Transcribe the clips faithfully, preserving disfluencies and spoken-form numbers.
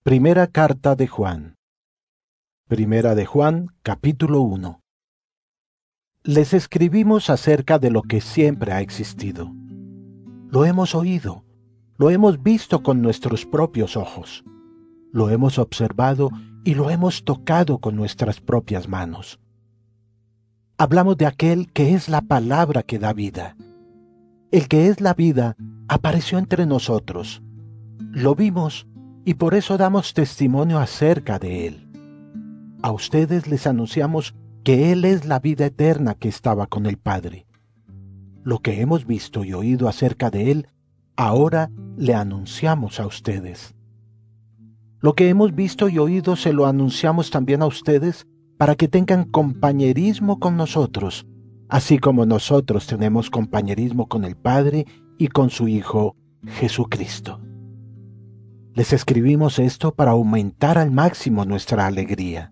Primera carta de Juan. Primera de Juan, capítulo uno. Les escribimos acerca de lo que siempre ha existido. Lo hemos oído, lo hemos visto con nuestros propios ojos, lo hemos observado y lo hemos tocado con nuestras propias manos. Hablamos de aquel que es la palabra que da vida. El que es la vida apareció entre nosotros. Lo vimos y por eso damos testimonio acerca de él. A ustedes les anunciamos que Él es la vida eterna que estaba con el Padre. Lo que hemos visto y oído acerca de Él, ahora le anunciamos a ustedes. Lo que hemos visto y oído se lo anunciamos también a ustedes para que tengan compañerismo con nosotros, así como nosotros tenemos compañerismo con el Padre y con su Hijo Jesucristo. Les escribimos esto para aumentar al máximo nuestra alegría.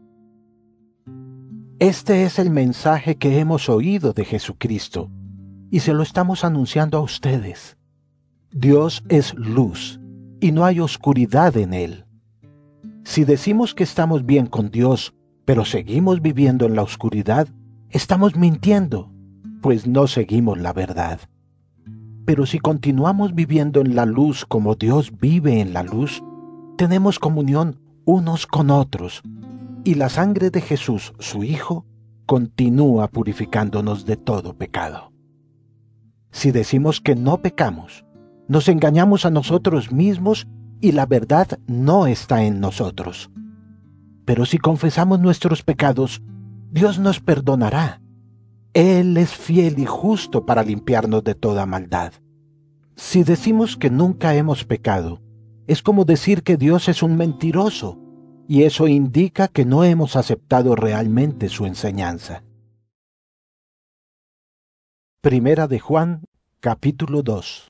Este es el mensaje que hemos oído de Jesucristo y se lo estamos anunciando a ustedes. Dios es luz y no hay oscuridad en Él. Si decimos que estamos bien con Dios, pero seguimos viviendo en la oscuridad, estamos mintiendo, pues no seguimos la verdad. Pero si continuamos viviendo en la luz como Dios vive en la luz, tenemos comunión unos con otros, y la sangre de Jesús, su Hijo, continúa purificándonos de todo pecado. Si decimos que no pecamos, nos engañamos a nosotros mismos y la verdad no está en nosotros. Pero si confesamos nuestros pecados, Dios nos perdonará. Él es fiel y justo para limpiarnos de toda maldad. Si decimos que nunca hemos pecado, es como decir que Dios es un mentiroso, y eso indica que no hemos aceptado realmente su enseñanza. Primera de Juan, capítulo dos.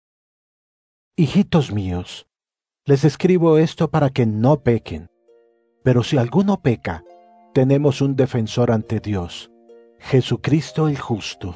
Hijitos míos, les escribo esto para que no pequen. Pero si alguno peca, tenemos un defensor ante Dios, Jesucristo el justo.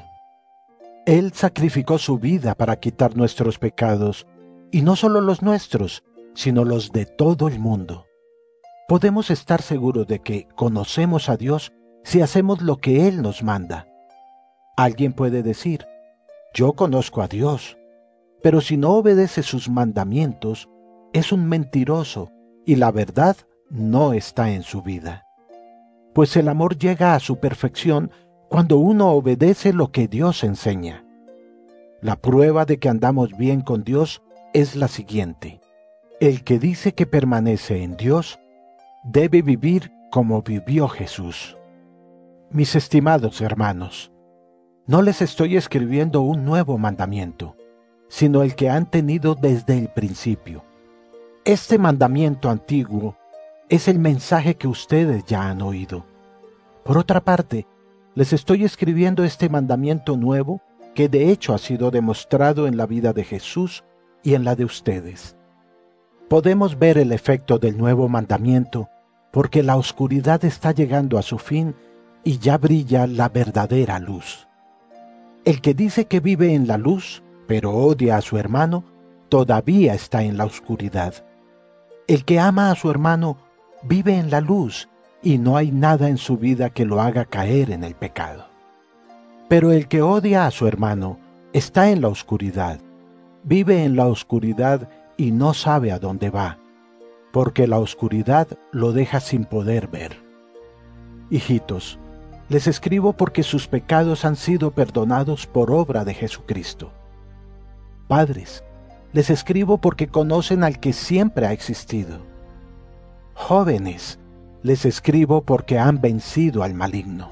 Él sacrificó su vida para quitar nuestros pecados, y no solo los nuestros, sino los de todo el mundo. Podemos estar seguros de que conocemos a Dios si hacemos lo que Él nos manda. Alguien puede decir, yo conozco a Dios, pero si no obedece sus mandamientos, es un mentiroso y la verdad no está en su vida. Pues el amor llega a su perfección cuando uno obedece lo que Dios enseña. La prueba de que andamos bien con Dios es la siguiente. El que dice que permanece en Dios, debe vivir como vivió Jesús. Mis estimados hermanos, no les estoy escribiendo un nuevo mandamiento, sino el que han tenido desde el principio. Este mandamiento antiguo es el mensaje que ustedes ya han oído. Por otra parte, les estoy escribiendo este mandamiento nuevo que de hecho ha sido demostrado en la vida de Jesús y en la de ustedes. Podemos ver el efecto del nuevo mandamiento porque la oscuridad está llegando a su fin y ya brilla la verdadera luz. El que dice que vive en la luz, pero odia a su hermano, todavía está en la oscuridad. El que ama a su hermano vive en la luz y no hay nada en su vida que lo haga caer en el pecado. Pero el que odia a su hermano está en la oscuridad, vive en la oscuridad y no sabe a dónde va, porque la oscuridad lo deja sin poder ver. Hijitos, les escribo porque sus pecados han sido perdonados por obra de Jesucristo. Padres, les escribo porque conocen al que siempre ha existido. Jóvenes, les escribo porque han vencido al maligno.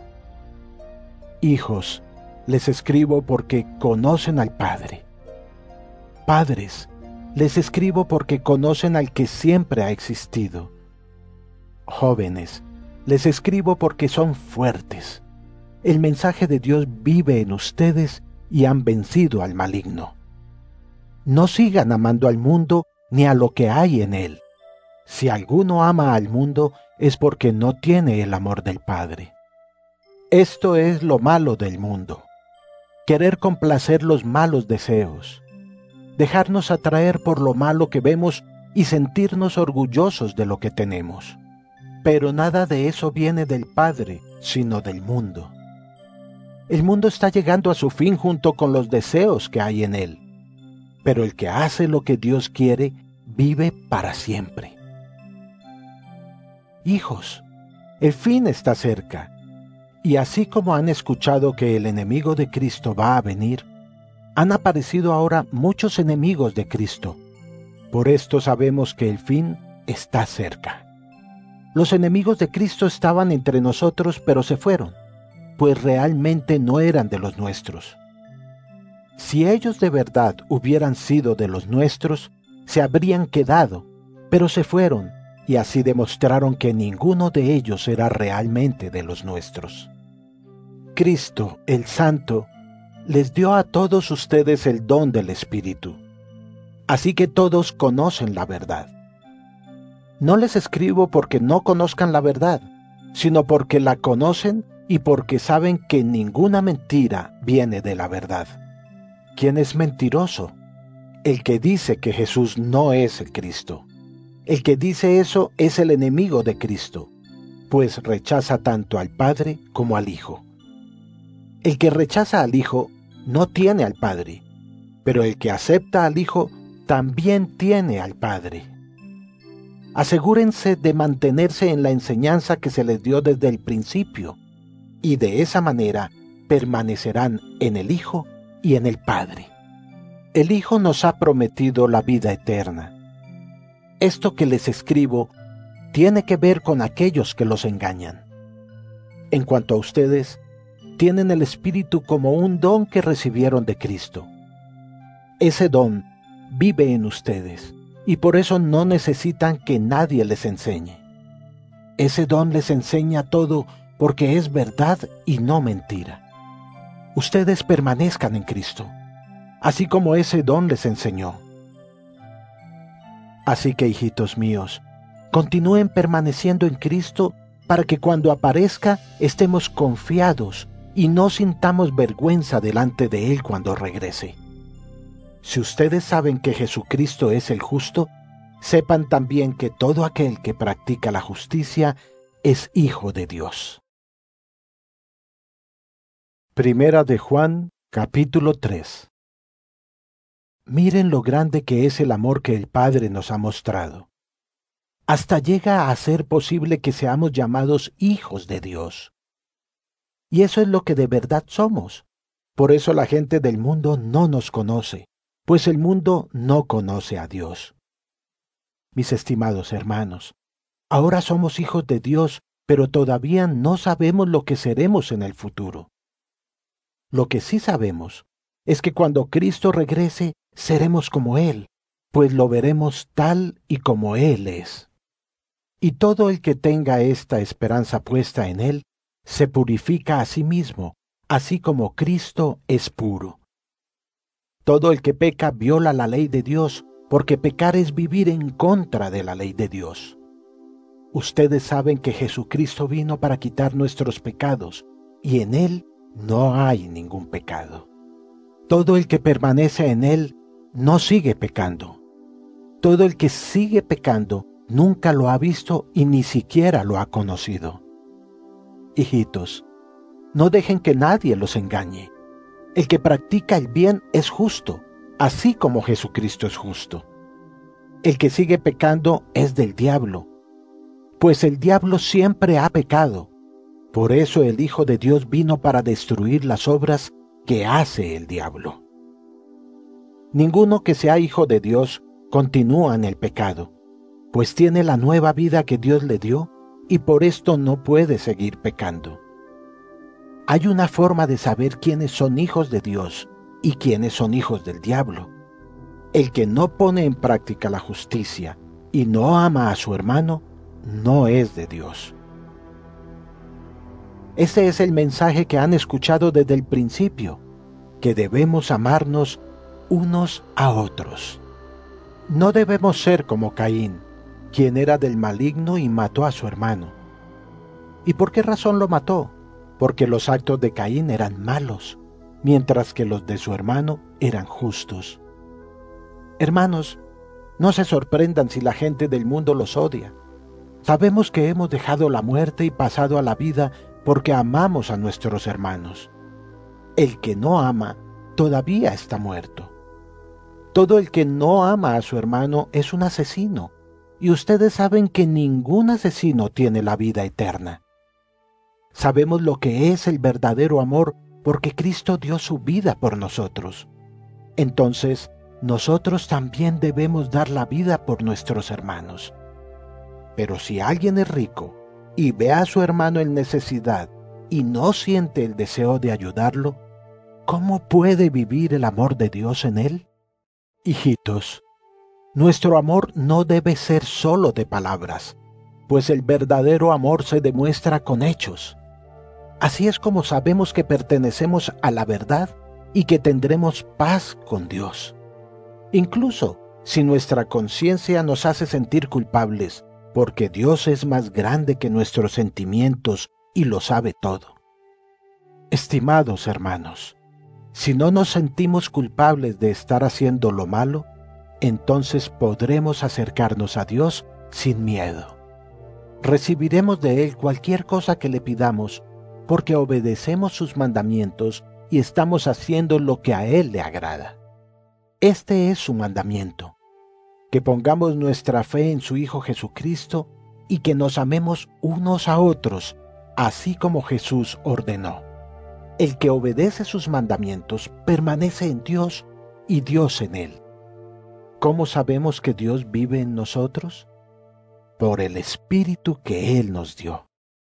Hijos, les escribo porque conocen al Padre. Padres, les escribo porque conocen al que siempre ha existido. Jóvenes, les escribo porque son fuertes. El mensaje de Dios vive en ustedes y han vencido al maligno. No sigan amando al mundo ni a lo que hay en él. Si alguno ama al mundo, es porque no tiene el amor del Padre. Esto es lo malo del mundo: querer complacer los malos deseos, dejarnos atraer por lo malo que vemos y sentirnos orgullosos de lo que tenemos. Pero nada de eso viene del Padre, sino del mundo. El mundo está llegando a su fin junto con los deseos que hay en él. Pero el que hace lo que Dios quiere, vive para siempre. Hijos, el fin está cerca. Y así como han escuchado que el enemigo de Cristo va a venir, han aparecido ahora muchos enemigos de Cristo. Por esto sabemos que el fin está cerca. Los enemigos de Cristo estaban entre nosotros, pero se fueron, pues realmente no eran de los nuestros. Si ellos de verdad hubieran sido de los nuestros, se habrían quedado, pero se fueron, y así demostraron que ninguno de ellos era realmente de los nuestros. Cristo, el Santo, les dio a todos ustedes el don del Espíritu. Así que todos conocen la verdad. No les escribo porque no conozcan la verdad, sino porque la conocen y porque saben que ninguna mentira viene de la verdad. ¿Quién es mentiroso? El que dice que Jesús no es el Cristo. El que dice eso es el enemigo de Cristo, pues rechaza tanto al Padre como al Hijo. El que rechaza al Hijo no tiene al Padre, pero el que acepta al Hijo también tiene al Padre. Asegúrense de mantenerse en la enseñanza que se les dio desde el principio, y de esa manera permanecerán en el Hijo y en el Padre. El Hijo nos ha prometido la vida eterna. Esto que les escribo tiene que ver con aquellos que los engañan. En cuanto a ustedes, tienen el Espíritu como un don que recibieron de Cristo. Ese don vive en ustedes, y por eso no necesitan que nadie les enseñe. Ese don les enseña todo porque es verdad y no mentira. Ustedes permanezcan en Cristo, así como ese don les enseñó. Así que, hijitos míos, continúen permaneciendo en Cristo para que cuando aparezca estemos confiados y no sintamos vergüenza delante de Él cuando regrese. Si ustedes saben que Jesucristo es el justo, sepan también que todo aquel que practica la justicia es hijo de Dios. Primera de Juan, capítulo tres. Miren lo grande que es el amor que el Padre nos ha mostrado. Hasta llega a ser posible que seamos llamados hijos de Dios. Y eso es lo que de verdad somos. Por eso la gente del mundo no nos conoce, pues el mundo no conoce a Dios. Mis estimados hermanos, ahora somos hijos de Dios, pero todavía no sabemos lo que seremos en el futuro. Lo que sí sabemos es que cuando Cristo regrese, seremos como Él, pues lo veremos tal y como Él es. Y todo el que tenga esta esperanza puesta en Él, se purifica a sí mismo, así como Cristo es puro. Todo el que peca viola la ley de Dios, porque pecar es vivir en contra de la ley de Dios. Ustedes saben que Jesucristo vino para quitar nuestros pecados, y en Él no hay ningún pecado. Todo el que permanece en Él no sigue pecando. Todo el que sigue pecando nunca lo ha visto y ni siquiera lo ha conocido. Hijitos, no dejen que nadie los engañe. El que practica el bien es justo, así como Jesucristo es justo. El que sigue pecando es del diablo, pues el diablo siempre ha pecado. Por eso el Hijo de Dios vino para destruir las obras que hace el diablo. Ninguno que sea hijo de Dios continúa en el pecado, pues tiene la nueva vida que Dios le dio y por esto no puede seguir pecando. Hay una forma de saber quiénes son hijos de Dios y quiénes son hijos del diablo. El que no pone en práctica la justicia y no ama a su hermano, no es de Dios. Ese es el mensaje que han escuchado desde el principio, que debemos amarnos unos a otros. No debemos ser como Caín, quien era del maligno y mató a su hermano. ¿Y por qué razón lo mató? Porque los actos de Caín eran malos, mientras que los de su hermano eran justos. Hermanos, No se sorprendan si la gente del mundo los odia. Sabemos que hemos dejado la muerte y pasado a la vida porque amamos a nuestros hermanos. El que no ama todavía está muerto. Todo el que no ama a su hermano es un asesino, y ustedes saben que ningún asesino tiene la vida eterna. Sabemos lo que es el verdadero amor porque Cristo dio su vida por nosotros. Entonces, nosotros también debemos dar la vida por nuestros hermanos. Pero si alguien es rico y ve a su hermano en necesidad y no siente el deseo de ayudarlo, ¿cómo puede vivir el amor de Dios en él? Hijitos, nuestro amor no debe ser solo de palabras, pues el verdadero amor se demuestra con hechos. Así es como sabemos que pertenecemos a la verdad y que tendremos paz con Dios. Incluso si nuestra conciencia nos hace sentir culpables, porque Dios es más grande que nuestros sentimientos y lo sabe todo. Estimados hermanos, si no nos sentimos culpables de estar haciendo lo malo, entonces podremos acercarnos a Dios sin miedo. Recibiremos de Él cualquier cosa que le pidamos, porque obedecemos sus mandamientos y estamos haciendo lo que a Él le agrada. Este es su mandamiento, que pongamos nuestra fe en su Hijo Jesucristo y que nos amemos unos a otros, así como Jesús ordenó. El que obedece sus mandamientos permanece en Dios y Dios en él. ¿Cómo sabemos que Dios vive en nosotros? Por el Espíritu que Él nos dio.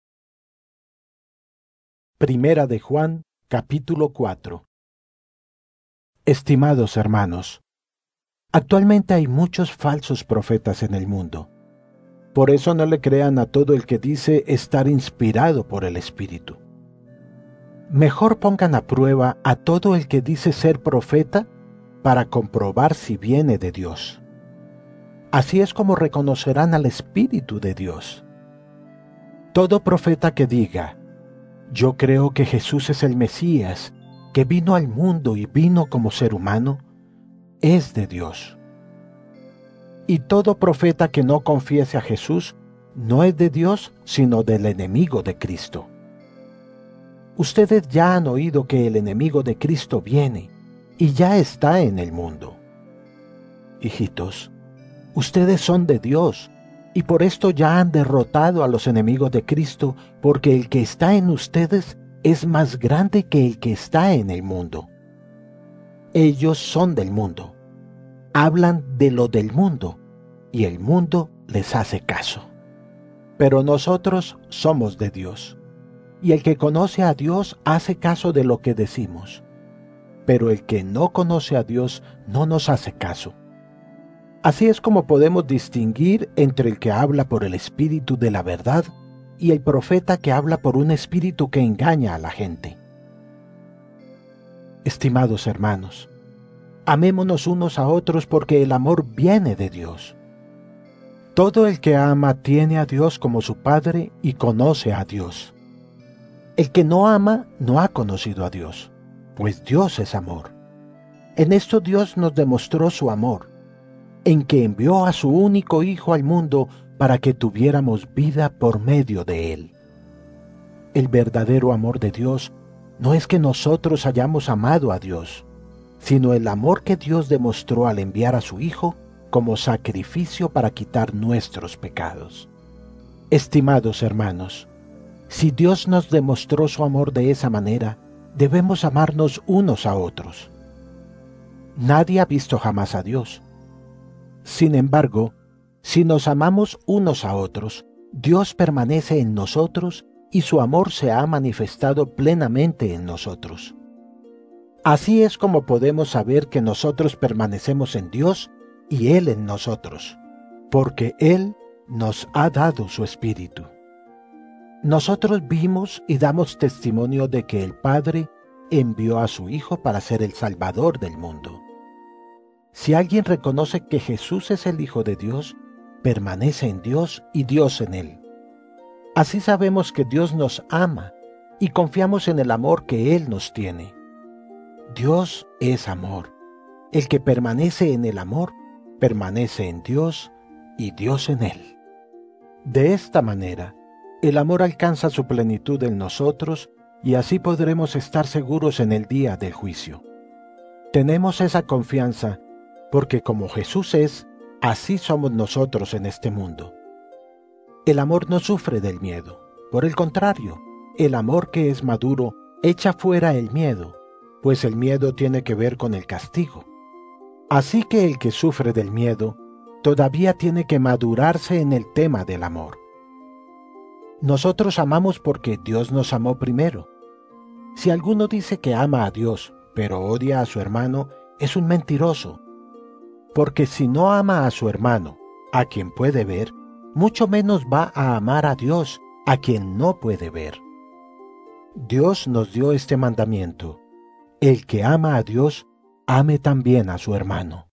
Primera de Juan, capítulo cuatro. Estimados hermanos, actualmente hay muchos falsos profetas en el mundo. Por eso no le crean a todo el que dice estar inspirado por el Espíritu. Mejor pongan a prueba a todo el que dice ser profeta para comprobar si viene de Dios. Así es como reconocerán al Espíritu de Dios. Todo profeta que diga, yo creo que Jesús es el Mesías, que vino al mundo y vino como ser humano, es de Dios. Y todo profeta que no confiese a Jesús no es de Dios, sino del enemigo de Cristo. Ustedes ya han oído que el enemigo de Cristo viene y ya está en el mundo. Hijitos, ustedes son de Dios y por esto ya han derrotado a los enemigos de Cristo, porque el que está en ustedes es más grande que el que está en el mundo. Ellos son del mundo, hablan de lo del mundo y el mundo les hace caso. Pero nosotros somos de Dios. Y el que conoce a Dios hace caso de lo que decimos. Pero el que no conoce a Dios no nos hace caso. Así es como podemos distinguir entre el que habla por el Espíritu de la verdad y el profeta que habla por un espíritu que engaña a la gente. Estimados hermanos, amémonos unos a otros porque el amor viene de Dios. Todo el que ama tiene a Dios como su Padre y conoce a Dios. El que no ama no ha conocido a Dios, pues Dios es amor. En esto Dios nos demostró su amor, en que envió a su único Hijo al mundo para que tuviéramos vida por medio de Él. El verdadero amor de Dios no es que nosotros hayamos amado a Dios, sino el amor que Dios demostró al enviar a su Hijo como sacrificio para quitar nuestros pecados. Estimados hermanos, si Dios nos demostró su amor de esa manera, debemos amarnos unos a otros. Nadie ha visto jamás a Dios. Sin embargo, si nos amamos unos a otros, Dios permanece en nosotros y su amor se ha manifestado plenamente en nosotros. Así es como podemos saber que nosotros permanecemos en Dios y Él en nosotros, porque Él nos ha dado su Espíritu. Nosotros vimos y damos testimonio de que el Padre envió a su Hijo para ser el Salvador del mundo. Si alguien reconoce que Jesús es el Hijo de Dios, permanece en Dios y Dios en él. Así sabemos que Dios nos ama y confiamos en el amor que Él nos tiene. Dios es amor. El que permanece en el amor, permanece en Dios y Dios en él. De esta manera, el amor alcanza su plenitud en nosotros y así podremos estar seguros en el día del juicio. Tenemos esa confianza porque como Jesús es, así somos nosotros en este mundo. El amor no sufre del miedo. Por el contrario, el amor que es maduro echa fuera el miedo, pues el miedo tiene que ver con el castigo. Así que el que sufre del miedo todavía tiene que madurarse en el tema del amor. Nosotros amamos porque Dios nos amó primero. Si alguno dice que ama a Dios, pero odia a su hermano, es un mentiroso. Porque si no ama a su hermano, a quien puede ver, mucho menos va a amar a Dios, a quien no puede ver. Dios nos dio este mandamiento: el que ama a Dios, ame también a su hermano.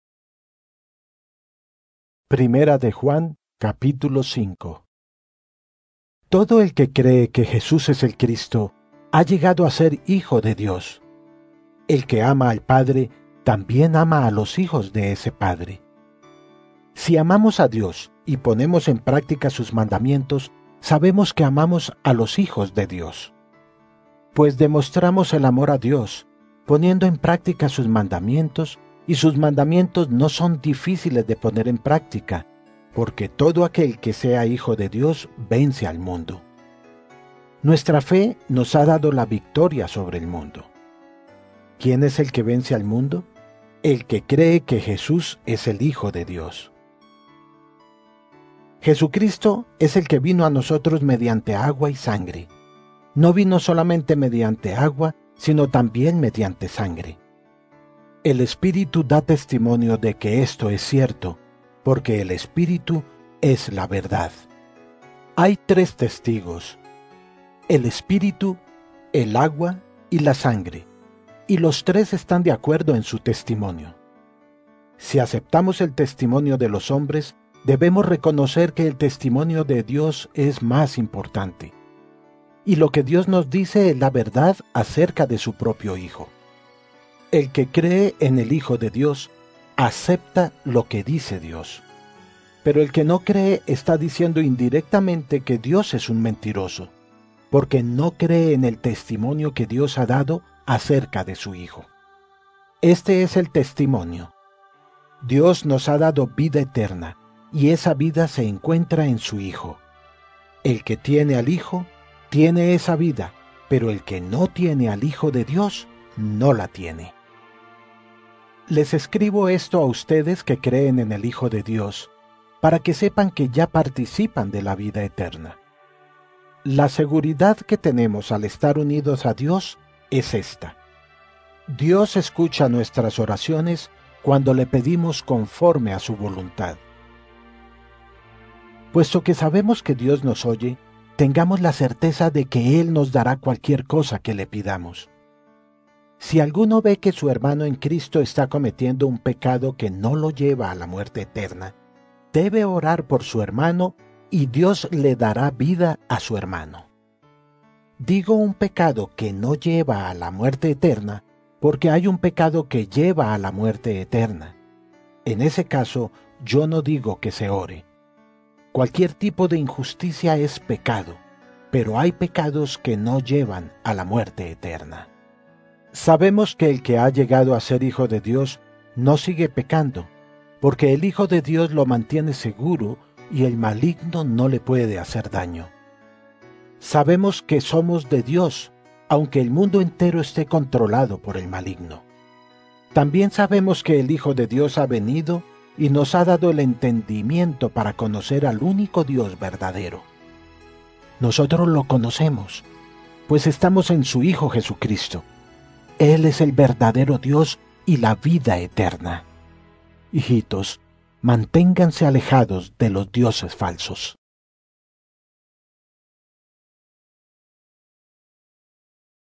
Primera de Juan, capítulo cinco. Todo el que cree que Jesús es el Cristo, ha llegado a ser hijo de Dios. El que ama al Padre, también ama a los hijos de ese Padre. Si amamos a Dios y ponemos en práctica sus mandamientos, sabemos que amamos a los hijos de Dios. Pues demostramos el amor a Dios, poniendo en práctica sus mandamientos, y sus mandamientos no son difíciles de poner en práctica, porque todo aquel que sea hijo de Dios vence al mundo. Nuestra fe nos ha dado la victoria sobre el mundo. ¿Quién es el que vence al mundo? El que cree que Jesús es el Hijo de Dios. Jesucristo es el que vino a nosotros mediante agua y sangre. No vino solamente mediante agua, sino también mediante sangre. El Espíritu da testimonio de que esto es cierto, porque el Espíritu es la verdad. Hay tres testigos: el Espíritu, el agua y la sangre, y los tres están de acuerdo en su testimonio. Si aceptamos el testimonio de los hombres, debemos reconocer que el testimonio de Dios es más importante. Y lo que Dios nos dice es la verdad acerca de su propio Hijo. El que cree en el Hijo de Dios acepta lo que dice Dios. Pero el que no cree está diciendo indirectamente que Dios es un mentiroso, porque no cree en el testimonio que Dios ha dado acerca de su Hijo. Este es el testimonio. Dios nos ha dado vida eterna, y esa vida se encuentra en su Hijo. El que tiene al Hijo, tiene esa vida, pero el que no tiene al Hijo de Dios, no la tiene. Les escribo esto a ustedes que creen en el Hijo de Dios, para que sepan que ya participan de la vida eterna. La seguridad que tenemos al estar unidos a Dios es esta: Dios escucha nuestras oraciones cuando le pedimos conforme a su voluntad. Puesto que sabemos que Dios nos oye, tengamos la certeza de que Él nos dará cualquier cosa que le pidamos. Si alguno ve que su hermano en Cristo está cometiendo un pecado que no lo lleva a la muerte eterna, debe orar por su hermano y Dios le dará vida a su hermano. Digo un pecado que no lleva a la muerte eterna, porque hay un pecado que lleva a la muerte eterna. En ese caso, yo no digo que se ore. Cualquier tipo de injusticia es pecado, pero hay pecados que no llevan a la muerte eterna. Sabemos que el que ha llegado a ser hijo de Dios no sigue pecando, porque el Hijo de Dios lo mantiene seguro y el maligno no le puede hacer daño. Sabemos que somos de Dios, aunque el mundo entero esté controlado por el maligno. También sabemos que el Hijo de Dios ha venido y nos ha dado el entendimiento para conocer al único Dios verdadero. Nosotros lo conocemos, pues estamos en su Hijo Jesucristo. Él es el verdadero Dios y la vida eterna. Hijitos, manténganse alejados de los dioses falsos.